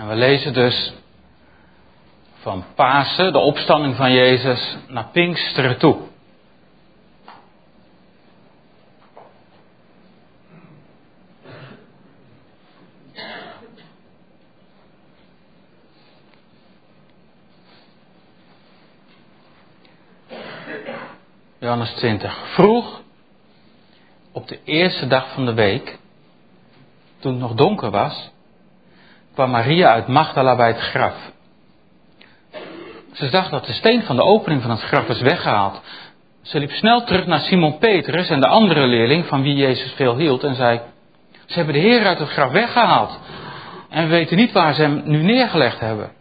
We lezen dus van Pasen, de opstanding van Jezus, naar Pinksteren toe. Johannes 20. Vroeg, op de eerste dag van de week, toen het nog donker was, kwam Maria uit Magdala bij het graf. Ze zag dat de steen van de opening van het graf was weggehaald. Ze liep snel terug naar Simon Petrus en de andere leerling van wie Jezus veel hield en zei: ze hebben de Heer uit het graf weggehaald en we weten niet waar ze hem nu neergelegd hebben.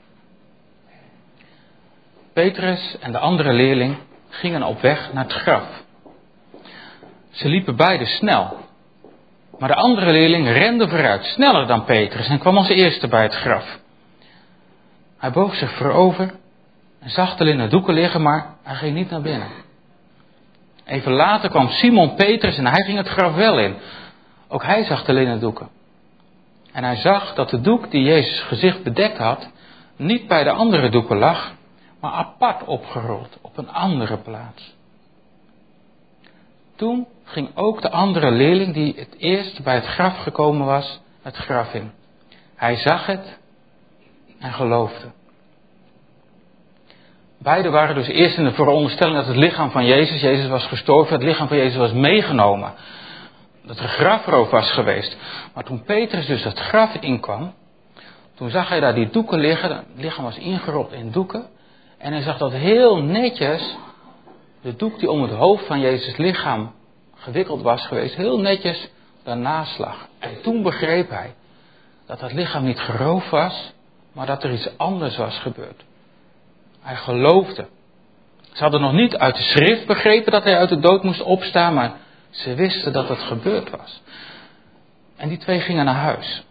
Petrus en de andere leerling gingen op weg naar het graf. Ze liepen beide snel. Maar de andere leerling rende vooruit, sneller dan Petrus en kwam als eerste bij het graf. Hij boog zich voorover en zag de linnen doeken liggen, maar hij ging niet naar binnen. Even later kwam Simon Petrus en hij ging het graf wel in. Ook hij zag de linnen doeken. En hij zag dat de doek die Jezus' gezicht bedekt had, niet bij de andere doeken lag, maar apart opgerold op een andere plaats. Toen ging ook de andere leerling die het eerst bij het graf gekomen was, het graf in. Hij zag het en geloofde. Beiden waren dus eerst in de veronderstelling dat het lichaam van Jezus was gestorven, het lichaam van Jezus was meegenomen. Dat er grafroof was geweest. Maar toen Petrus dus het graf inkwam, toen zag hij daar die doeken liggen, het lichaam was ingerold in doeken. En hij zag dat heel netjes de doek die om het hoofd van Jezus' lichaam gewikkeld was geweest, heel netjes daarnaast lag. En toen begreep hij dat het lichaam niet geroofd was, maar dat er iets anders was gebeurd. Hij geloofde. Ze hadden nog niet uit de schrift begrepen dat hij uit de dood moest opstaan, maar ze wisten dat het gebeurd was. En die twee gingen naar huis.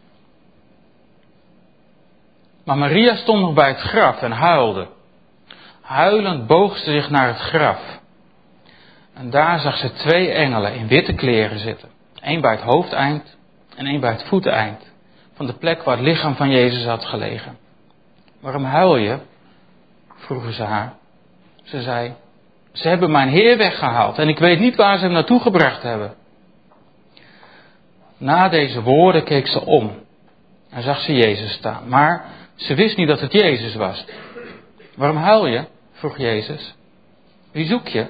Maar Maria stond nog bij het graf en huilde. Huilend boog ze zich naar het graf. En daar zag ze twee engelen in witte kleren zitten. Eén bij het hoofdeind en één bij het voeteind. Van de plek waar het lichaam van Jezus had gelegen. Waarom huil je? Vroegen ze haar. Ze zei: ze hebben mijn Heer weggehaald en ik weet niet waar ze hem naartoe gebracht hebben. Na deze woorden keek ze om en zag ze Jezus staan. Maar ze wist niet dat het Jezus was. Waarom huil je? Vroeg Jezus. Wie zoek je?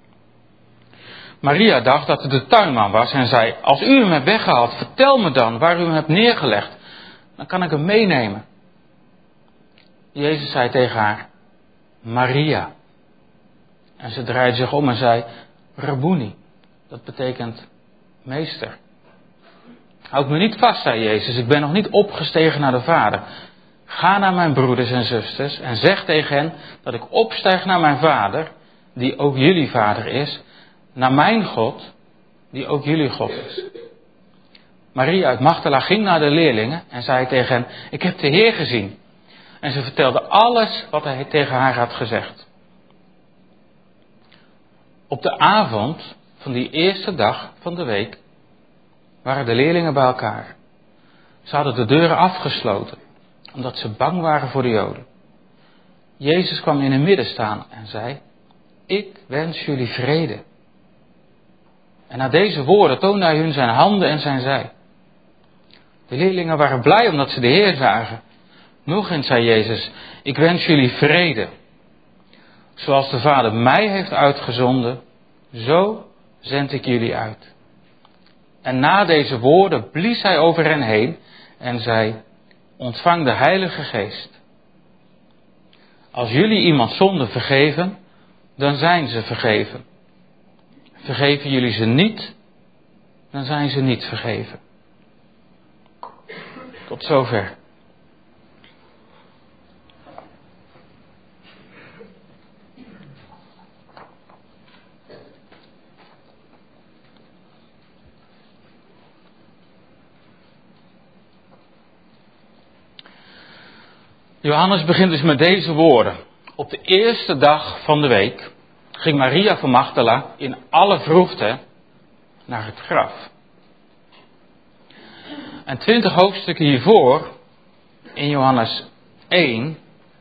Maria dacht dat het de tuinman was en zei: als u hem hebt weggehaald, vertel me dan waar u hem hebt neergelegd. Dan kan ik hem meenemen. Jezus zei tegen haar: Maria. En ze draaide zich om en zei: Rabboni. Dat betekent meester. Houd me niet vast, zei Jezus. Ik ben nog niet opgestegen naar de Vader. Ga naar mijn broeders en zusters en zeg tegen hen dat ik opstijg naar mijn Vader, die ook jullie Vader is, naar mijn God, die ook jullie God is. Maria uit Magdala ging naar de leerlingen en zei tegen hen: ik heb de Heer gezien. En ze vertelde alles wat hij tegen haar had gezegd. Op de avond van die eerste dag van de week waren de leerlingen bij elkaar. Ze hadden de deuren afgesloten, omdat ze bang waren voor de Joden. Jezus kwam in hun midden staan en zei: ik wens jullie vrede. En na deze woorden toonde hij hun zijn handen en zijn zij. De leerlingen waren blij omdat ze de Heer zagen. Nog eens zei Jezus: ik wens jullie vrede. Zoals de Vader mij heeft uitgezonden, zo zend ik jullie uit. En na deze woorden blies hij over hen heen en zei: ontvang de Heilige Geest. Als jullie iemand zonde vergeven, dan zijn ze vergeven. Vergeven jullie ze niet, dan zijn ze niet vergeven. Tot zover. Johannes begint dus met deze woorden. Op de eerste dag van de week ging Maria van Magdala in alle vroegte naar het graf. En 20 hoofdstukken hiervoor in Johannes 1...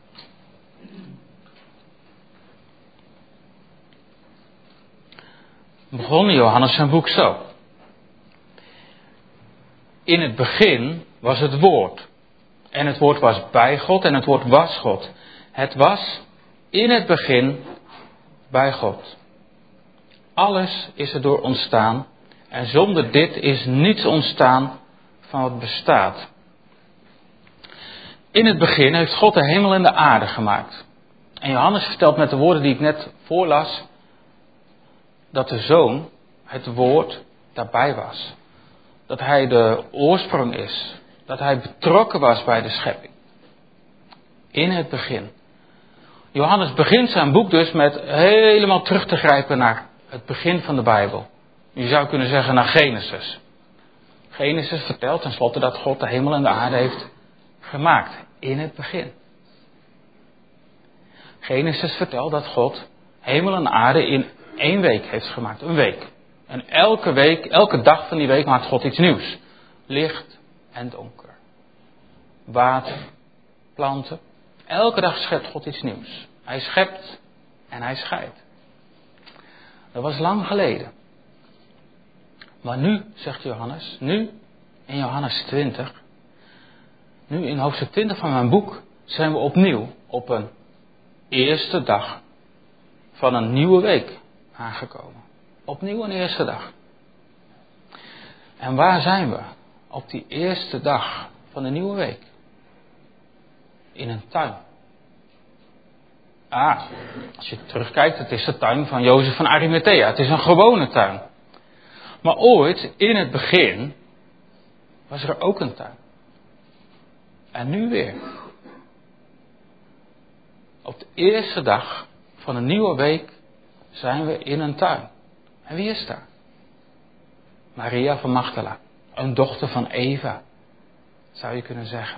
begon Johannes zijn boek zo. In het begin was het woord. En het woord was bij God en het woord was God. Het was in het begin bij God. Alles is erdoor ontstaan. En zonder dit is niets ontstaan van wat bestaat. In het begin heeft God de hemel en de aarde gemaakt. En Johannes vertelt met de woorden die ik net voorlas, dat de Zoon, het woord, daarbij was. Dat hij de oorsprong is. Dat hij betrokken was bij de schepping. In het begin. Johannes begint zijn boek dus met helemaal terug te grijpen naar het begin van de Bijbel. Je zou kunnen zeggen naar Genesis. Genesis vertelt tenslotte dat God de hemel en de aarde heeft gemaakt. In het begin. Genesis vertelt dat God hemel en aarde in 1 week heeft gemaakt. Een week. En elke dag van die week maakt God iets nieuws. Licht en donker. Water, planten. Elke dag schept God iets nieuws. Hij schept en hij scheidt. Dat was lang geleden. Maar nu, zegt Johannes, nu in Johannes 20, nu in hoofdstuk 20 van mijn boek, zijn we opnieuw op een eerste dag van een nieuwe week aangekomen. Opnieuw een eerste dag. En waar zijn we op die eerste dag van de nieuwe week? In een tuin. Als je terugkijkt, het is de tuin van Jozef van Arimathea. Het is een gewone tuin. Maar ooit, in het begin, was er ook een tuin. En nu weer. Op de eerste dag van een nieuwe week zijn we in een tuin. En wie is daar? Maria van Magdala. Een dochter van Eva, zou je kunnen zeggen.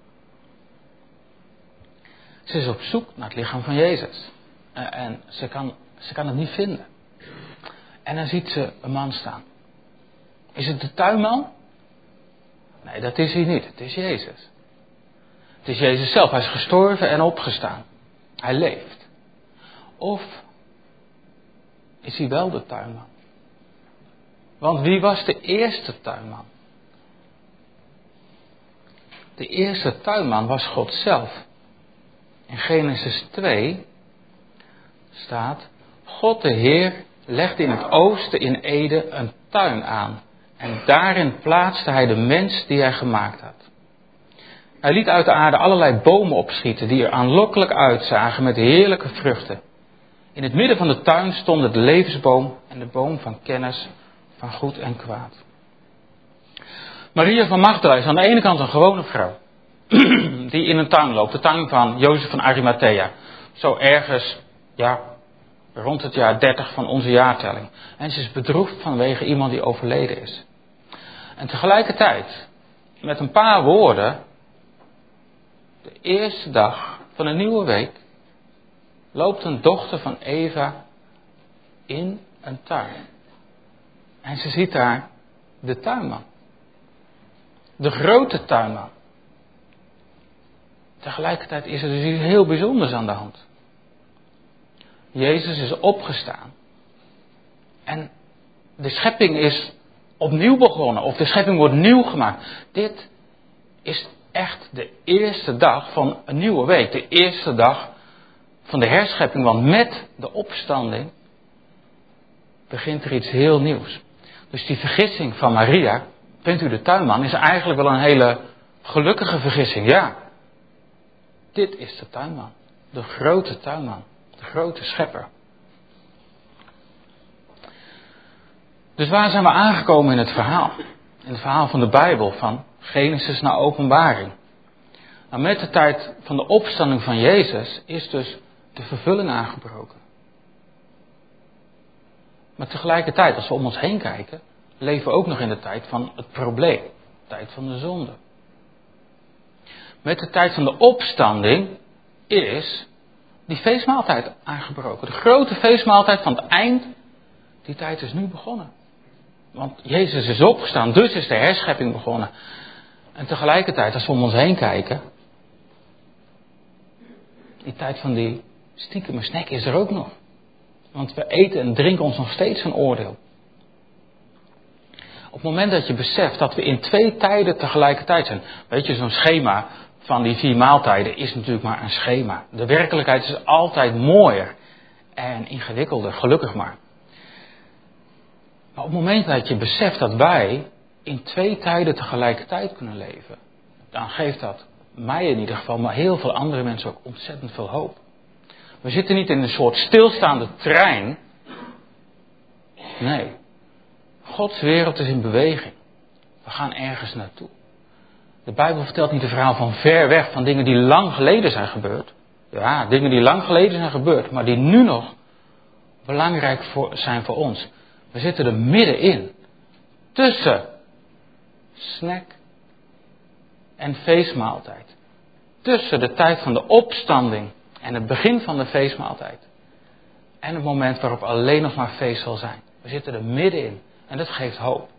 Ze is op zoek naar het lichaam van Jezus. En ze kan het niet vinden. En dan ziet ze een man staan. Is het de tuinman? Nee, dat is hij niet. Het is Jezus. Het is Jezus zelf. Hij is gestorven en opgestaan. Hij leeft. Of is hij wel de tuinman? Want wie was de eerste tuinman? De eerste tuinman was God zelf. In Genesis 2 staat: God de Heer legde in het oosten in Eden een tuin aan. En daarin plaatste hij de mens die hij gemaakt had. Hij liet uit de aarde allerlei bomen opschieten die er aanlokkelijk uitzagen met heerlijke vruchten. In het midden van de tuin stonden de levensboom en de boom van kennis van goed en kwaad. Maria van Magdala is aan de ene kant een gewone vrouw. Die in een tuin loopt. De tuin van Jozef van Arimathea. Zo ergens, rond het jaar 30 van onze jaartelling. En ze is bedroefd vanwege iemand die overleden is. En tegelijkertijd, met een paar woorden, de eerste dag van een nieuwe week, loopt een dochter van Eva in een tuin. En ze ziet daar de tuinman. De grote tuinman. Tegelijkertijd is er dus iets heel bijzonders aan de hand. Jezus is opgestaan. En de schepping is opnieuw begonnen. Of de schepping wordt nieuw gemaakt. Dit is echt de eerste dag van een nieuwe week. De eerste dag van de herschepping. Want met de opstanding begint er iets heel nieuws. Dus die vergissing van Maria, vindt u de tuinman, is eigenlijk wel een hele gelukkige vergissing. Ja, dit is de tuinman. De grote tuinman. De grote schepper. Dus waar zijn we aangekomen in het verhaal? In het verhaal van de Bijbel, van Genesis naar Openbaring. Nou, met de tijd van de opstanding van Jezus is dus de vervulling aangebroken. Maar tegelijkertijd, als we om ons heen kijken, leven we ook nog in de tijd van het probleem. De tijd van de zonde. Met de tijd van de opstanding is die feestmaaltijd aangebroken. De grote feestmaaltijd van het eind, die tijd is nu begonnen. Want Jezus is opgestaan, dus is de herschepping begonnen. En tegelijkertijd, als we om ons heen kijken, Die tijd van die stiekeme snack is er ook nog. Want we eten en drinken ons nog steeds een oordeel. Op het moment dat je beseft dat we in 2 tijden tegelijkertijd zijn. Weet je, zo'n schema van die 4 maaltijden is natuurlijk maar een schema. De werkelijkheid is altijd mooier en ingewikkelder, gelukkig maar. Maar op het moment dat je beseft dat wij in 2 tijden tegelijkertijd kunnen leven, dan geeft dat mij in ieder geval, maar heel veel andere mensen ook ontzettend veel hoop. We zitten niet in een soort stilstaande trein. Nee. Gods wereld is in beweging. We gaan ergens naartoe. De Bijbel vertelt niet een verhaal van ver weg, van dingen die lang geleden zijn gebeurd. Ja, dingen die lang geleden zijn gebeurd, maar die nu nog belangrijk zijn voor ons. We zitten er middenin. Tussen snack en feestmaaltijd. Tussen de tijd van de opstanding en het begin van de feestmaaltijd. En het moment waarop alleen nog maar feest zal zijn. We zitten er middenin. En dat geeft hoop.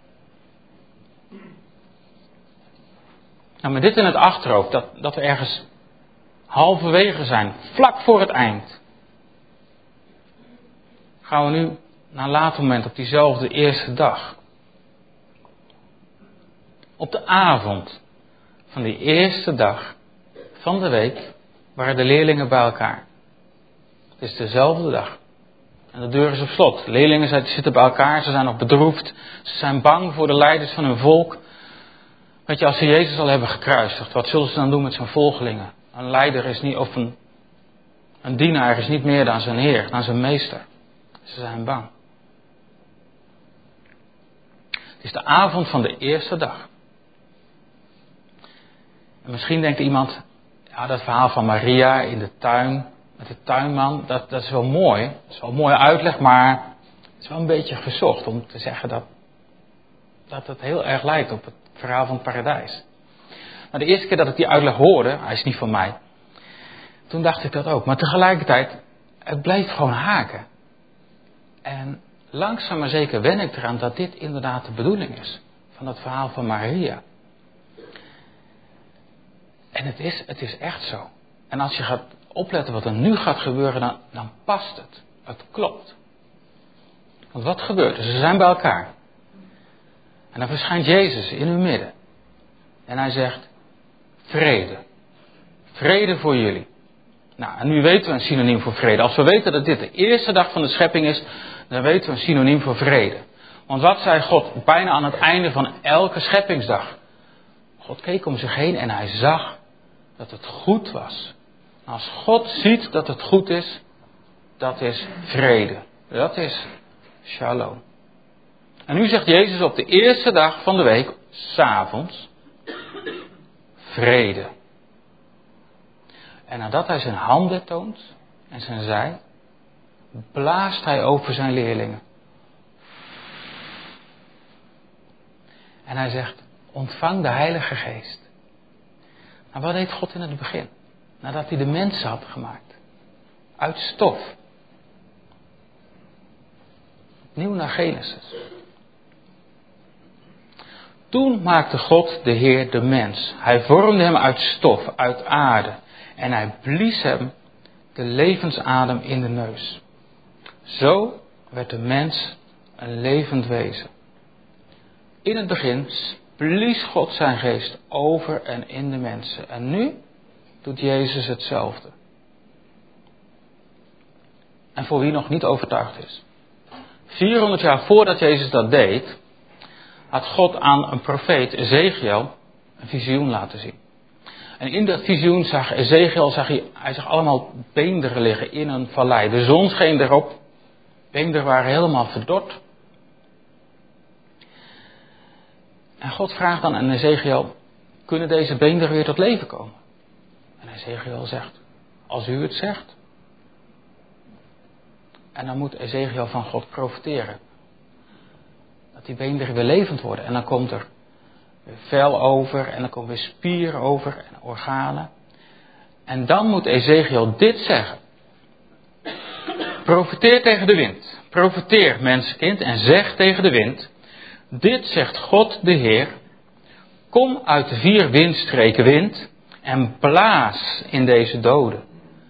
Nou, met dit in het achterhoofd, dat we ergens halverwege zijn, vlak voor het eind. Gaan we nu naar een later moment op diezelfde eerste dag. Op de avond van die eerste dag van de week waren de leerlingen bij elkaar. Het is dezelfde dag. En de deur is op slot. De leerlingen zitten bij elkaar, ze zijn nog bedroefd. Ze zijn bang voor de leiders van hun volk. Weet je, als ze Jezus al hebben gekruisigd, wat zullen ze dan doen met zijn volgelingen? Een leider is niet, of een dienaar is niet meer dan zijn heer, dan zijn meester. Ze zijn bang. Het is de avond van de eerste dag. En misschien denkt iemand, ja, dat verhaal van Maria in de tuin, met de tuinman, dat is wel mooi. Dat is wel een mooie uitleg, maar het is wel een beetje gezocht om te zeggen dat het heel erg lijkt op het verhaal van het paradijs. Maar de eerste keer dat ik die uitleg hoorde, hij is niet van mij, toen dacht ik dat ook. Maar tegelijkertijd, het bleef gewoon haken. En langzaam maar zeker wen ik eraan dat dit inderdaad de bedoeling is. Van dat verhaal van Maria. En het is echt zo. En als je gaat opletten wat er nu gaat gebeuren, dan past het. Het klopt. Want wat gebeurt er? Ze zijn bij elkaar. En dan verschijnt Jezus in hun midden. En hij zegt, vrede. Vrede voor jullie. Nou, en nu weten we een synoniem voor vrede. Als we weten dat dit de eerste dag van de schepping is, dan weten we een synoniem voor vrede. Want wat zei God bijna aan het einde van elke scheppingsdag? God keek om zich heen en hij zag dat het goed was. Als God ziet dat het goed is, dat is vrede. Dat is shalom. En nu zegt Jezus op de eerste dag van de week, 's avonds, vrede. En nadat hij zijn handen toont en zijn zij, blaast hij over zijn leerlingen. En hij zegt, ontvang de Heilige Geest. Nou, wat deed God in het begin? Nadat hij de mensen had gemaakt. Uit stof. Opnieuw naar Genesis. Toen maakte God de Heer de mens. Hij vormde hem uit stof, uit aarde. En hij blies hem de levensadem in de neus. Zo werd de mens een levend wezen. In het begin blies God zijn geest over en in de mensen. En nu doet Jezus hetzelfde. En voor wie nog niet overtuigd is. 400 jaar voordat Jezus dat deed, had God aan een profeet, Ezechiel, een visioen laten zien. En in dat visioen zag Ezechiel, hij zag allemaal beenderen liggen in een vallei. De zon scheen erop. Beenderen waren helemaal verdord. En God vraagt dan aan Ezechiel, kunnen deze beenderen weer tot leven komen? En Ezechiel zegt, als u het zegt. En dan moet Ezechiel van God profiteren. Dat die beenderen weer levend worden. En dan komt er weer vel over en dan komt weer spier over en organen. En dan moet Ezechiel dit zeggen. Profeteer tegen de wind. Profeteer, mensenkind, en zeg tegen de wind. Dit zegt God de Heer. Kom uit de 4 windstreken wind en blaas in deze doden.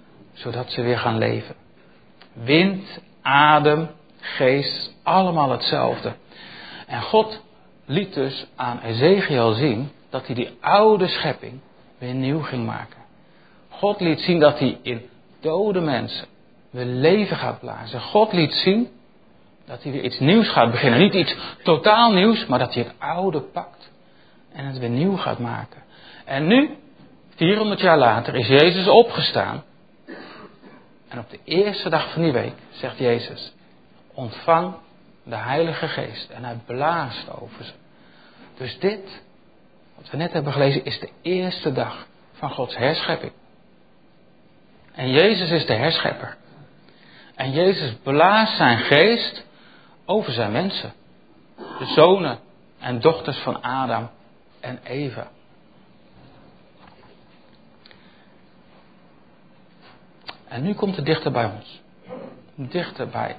zodat ze weer gaan leven. Wind, adem, geest, allemaal hetzelfde. En God liet dus aan Ezechiel zien dat hij die oude schepping weer nieuw ging maken. God liet zien dat hij in dode mensen weer leven gaat blazen. God liet zien dat hij weer iets nieuws gaat beginnen. Niet iets totaal nieuws, maar dat hij het oude pakt en het weer nieuw gaat maken. En nu, 400 jaar later, is Jezus opgestaan. En op de eerste dag van die week zegt Jezus: ontvang de Heilige Geest. En hij blaast over ze. Dus dit, wat we net hebben gelezen, is de eerste dag van Gods herschepping. En Jezus is de herschepper. En Jezus blaast zijn geest over zijn mensen. De zonen en dochters van Adam en Eva. En nu komt het dichter bij ons. Dichterbij.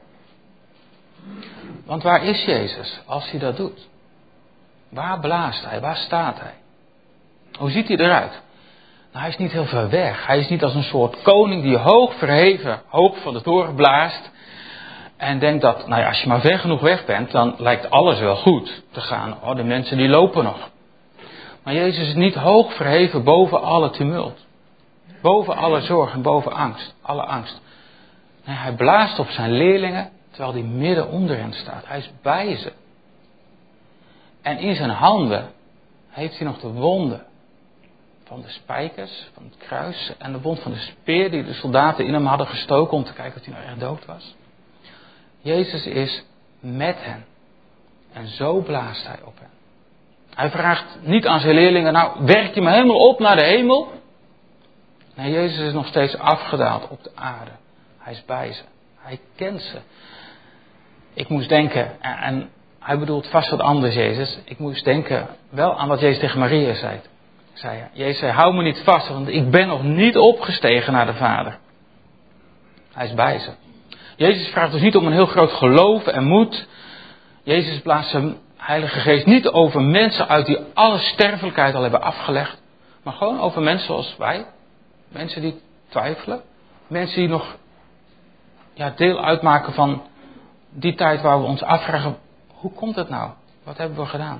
Want waar is Jezus als hij dat doet? Waar blaast hij? Waar staat hij? Hoe ziet hij eruit? Nou, hij is niet heel ver weg. Hij is niet als een soort koning die hoog verheven, hoog van de toren blaast. En denkt dat, nou ja, als je maar ver genoeg weg bent, dan lijkt alles wel goed te gaan. Oh, de mensen die lopen nog. Maar Jezus is niet hoog verheven boven alle tumult. Boven alle zorg en boven angst. Alle angst. Nee, hij blaast op zijn leerlingen, terwijl hij midden onder hen staat. Hij is bij ze. En in zijn handen heeft hij nog de wonden van de spijkers, van het kruis en de wond van de speer die de soldaten in hem hadden gestoken om te kijken of hij nou echt dood was. Jezus is met hen. En zo blaast hij op hen. Hij vraagt niet aan zijn leerlingen, nou werk je me helemaal op naar de hemel? Nee, Jezus is nog steeds afgedaald op de aarde. Hij is bij ze. Hij kent ze. Ik moest denken, en hij bedoelt vast wat anders, Jezus. Ik moest denken wel aan wat Jezus tegen Maria zei. Jezus zei, hou me niet vast, want ik ben nog niet opgestegen naar de Vader. Hij is bij ze. Jezus vraagt dus niet om een heel groot geloof en moed. Jezus blaast zijn Heilige Geest niet over mensen uit die alle sterfelijkheid al hebben afgelegd. Maar gewoon over mensen zoals wij. Mensen die twijfelen. Mensen die nog deel uitmaken van die tijd waar we ons afvragen, hoe komt het nou? Wat hebben we gedaan?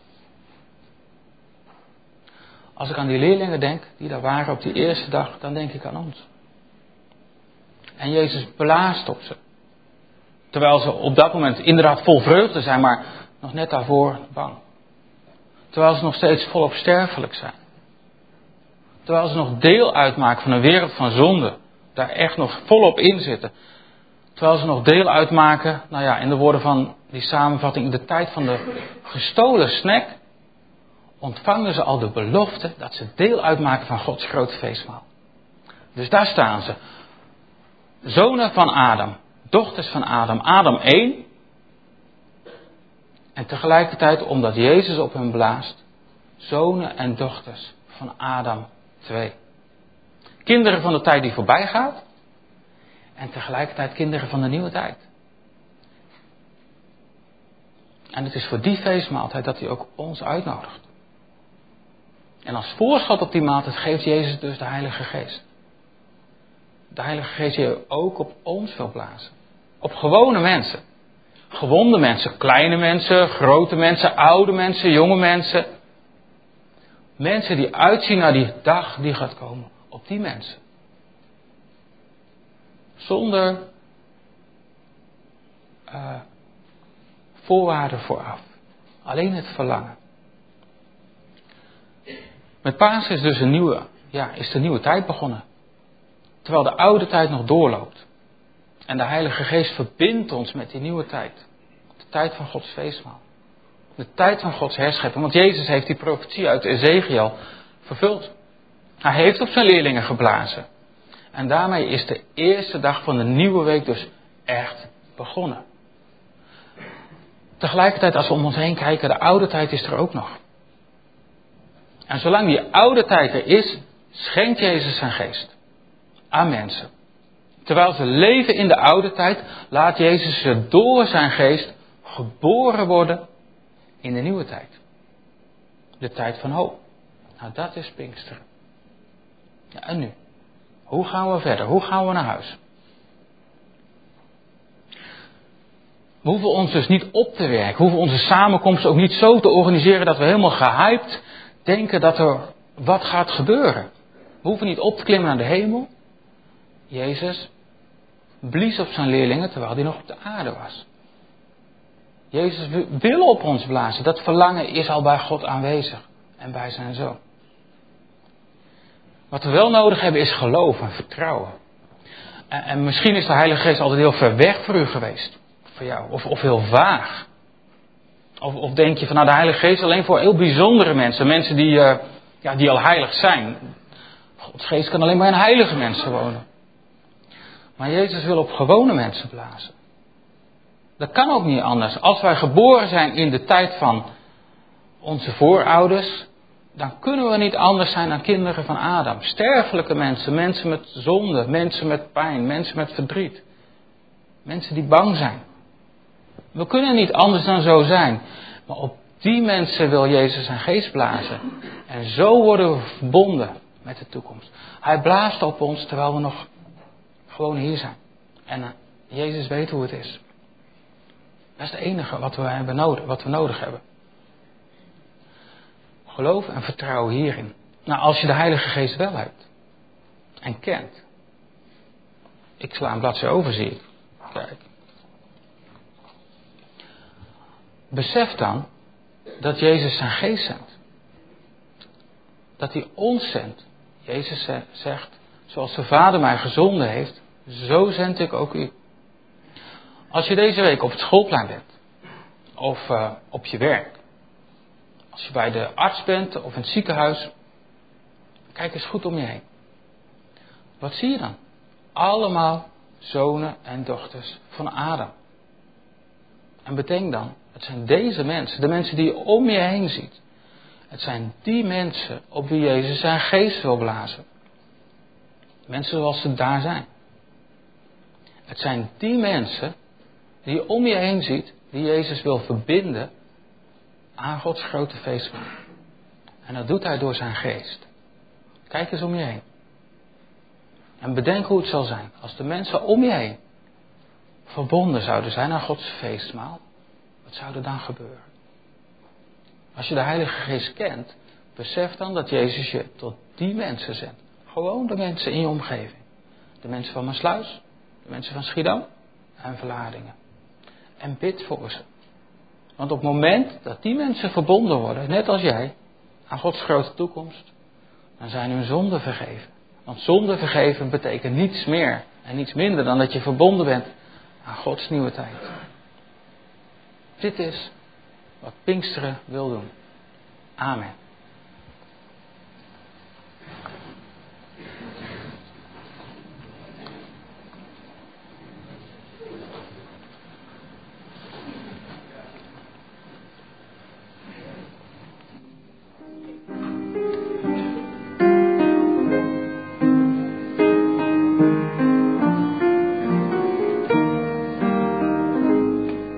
Als ik aan die leerlingen denk, die daar waren op die eerste dag, dan denk ik aan ons. En Jezus blaast op ze. Terwijl ze op dat moment inderdaad vol vreugde zijn, maar nog net daarvoor bang. Terwijl ze nog steeds volop sterfelijk zijn. Terwijl ze nog deel uitmaken van een wereld van zonde. Daar echt nog volop in zitten. Terwijl ze nog deel uitmaken, in de woorden van die samenvatting, in de tijd van de gestolen snack, ontvangen ze al de belofte dat ze deel uitmaken van Gods grote feestmaal. Dus daar staan ze. Zonen van Adam, dochters van Adam, Adam 1. En tegelijkertijd, omdat Jezus op hen blaast, zonen en dochters van Adam 2. Kinderen van de tijd die voorbij gaat. En tegelijkertijd kinderen van de nieuwe tijd. En het is voor die feestmaaltijd dat hij ook ons uitnodigt. En als voorschot op die maaltijd geeft Jezus dus de Heilige Geest. De Heilige Geest die ook op ons wil blazen. Op gewone mensen. Gewonde mensen, kleine mensen, grote mensen, oude mensen, jonge mensen. Mensen die uitzien naar die dag die gaat komen. Op die mensen. Zonder voorwaarden vooraf. Alleen het verlangen. Met Pasen is dus is de nieuwe tijd begonnen. Terwijl de oude tijd nog doorloopt. En de Heilige Geest verbindt ons met die nieuwe tijd. De tijd van Gods feestmaal. De tijd van Gods herschepping. Want Jezus heeft die profetie uit Ezechiel vervuld. Hij heeft op zijn leerlingen geblazen. En daarmee is de eerste dag van de nieuwe week dus echt begonnen. Tegelijkertijd als we om ons heen kijken, de oude tijd is er ook nog. En zolang die oude tijd er is, schenkt Jezus zijn geest aan mensen. Terwijl ze leven in de oude tijd, laat Jezus ze door zijn geest geboren worden in de nieuwe tijd. De tijd van hoop. Nou, dat is Pinksteren. Ja, en nu? Hoe gaan we verder? Hoe gaan we naar huis? We hoeven ons dus niet op te werken. We hoeven onze samenkomsten ook niet zo te organiseren dat we helemaal gehyped denken dat er wat gaat gebeuren. We hoeven niet op te klimmen naar de hemel. Jezus blies op zijn leerlingen terwijl hij nog op de aarde was. Jezus wil op ons blazen. Dat verlangen is al bij God aanwezig en bij zijn Zoon. Wat we wel nodig hebben is geloof en vertrouwen. En misschien is de Heilige Geest altijd heel ver weg voor u geweest. Voor jou. Of heel vaag. Of denk je van nou de Heilige Geest alleen voor heel bijzondere mensen. Mensen die al heilig zijn. Gods Geest kan alleen maar in heilige mensen wonen. Maar Jezus wil op gewone mensen blazen. Dat kan ook niet anders. Als wij geboren zijn in de tijd van onze voorouders, dan kunnen we niet anders zijn dan kinderen van Adam. Sterfelijke mensen, mensen met zonde, mensen met pijn, mensen met verdriet. Mensen die bang zijn. We kunnen niet anders dan zo zijn. Maar op die mensen wil Jezus zijn geest blazen. En zo worden we verbonden met de toekomst. Hij blaast op ons terwijl we nog gewoon hier zijn. En Jezus weet hoe het is. Dat is het enige wat we nodig hebben. Geloof en vertrouwen hierin. Nou, als je de Heilige Geest wel hebt. En kent. Ik sla een bladzijde over, zie ik. Kijk. Besef dan dat Jezus zijn geest zendt. Dat hij ons zendt. Jezus zegt, zoals de Vader mij gezonden heeft, zo zend ik ook u. Als je deze week op het schoolplein bent. Of op je werk. Als je bij de arts bent of in het ziekenhuis. Kijk eens goed om je heen. Wat zie je dan? Allemaal zonen en dochters van Adam. En bedenk dan, het zijn deze mensen, de mensen die je om je heen ziet. Het zijn die mensen op wie Jezus zijn geest wil blazen. Mensen zoals ze daar zijn. Het zijn die mensen die je om je heen ziet, die Jezus wil verbinden aan Gods grote feestmaal. En dat doet hij door zijn geest. Kijk eens om je heen. En bedenk hoe het zal zijn als de mensen om je heen verbonden zouden zijn aan Gods feestmaal. Wat zou er dan gebeuren? Als je de Heilige Geest kent, besef dan dat Jezus je tot die mensen zendt. Gewoon de mensen in je omgeving. De mensen van Maassluis, de mensen van Schiedam en Vlaardingen. En bid voor ze. Want op het moment dat die mensen verbonden worden, net als jij, aan Gods grote toekomst, dan zijn hun zonden vergeven. Want zonde vergeven betekent niets meer en niets minder dan dat je verbonden bent aan Gods nieuwe tijd. Dit is wat Pinksteren wil doen. Amen.